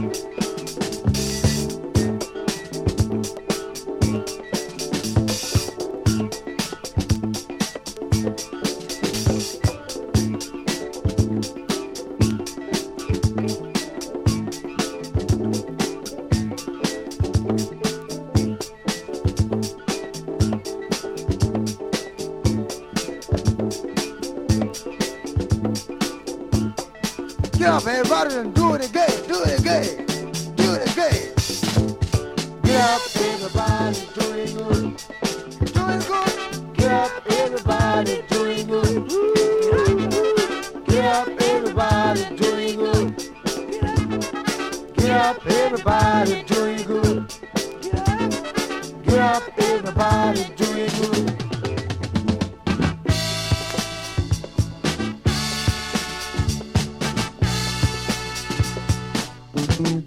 Get up, everybody, and do it again, do it again, do it again. Get up, everybody, doing good, doing good. Get up, everybody, doing good. Get up, everybody, doing good. Get up, everybody, doing good. Get up, everybody, doing good.